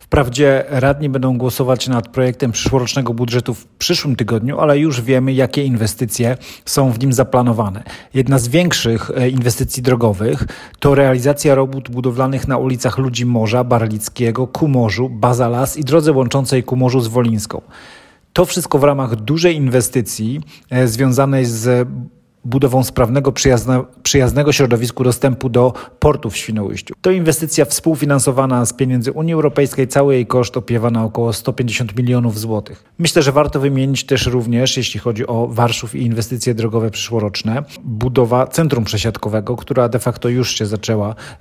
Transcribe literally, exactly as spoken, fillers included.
Wprawdzie radni będą głosować nad projektem przyszłorocznego budżetu w przyszłym tygodniu, ale już wiemy, jakie inwestycje są w nim zaplanowane. Jedna z większych inwestycji drogowych to realizacja robót budowlanych na ulicach Ludzi Morza, Barlickiego, ku morzu, Bazalas i drodze łączącej ku morzu z Wolińską. To wszystko w ramach dużej inwestycji e, związanej z budową sprawnego, przyjazne, przyjaznego środowisku dostępu do portu w Świnoujściu. To inwestycja współfinansowana z pieniędzy Unii Europejskiej, cały jej koszt opiewa na około sto pięćdziesiąt milionów złotych. Myślę, że warto wymienić też również, jeśli chodzi o Warszów i inwestycje drogowe przyszłoroczne, budowa centrum przesiadkowego, która de facto już się zaczęła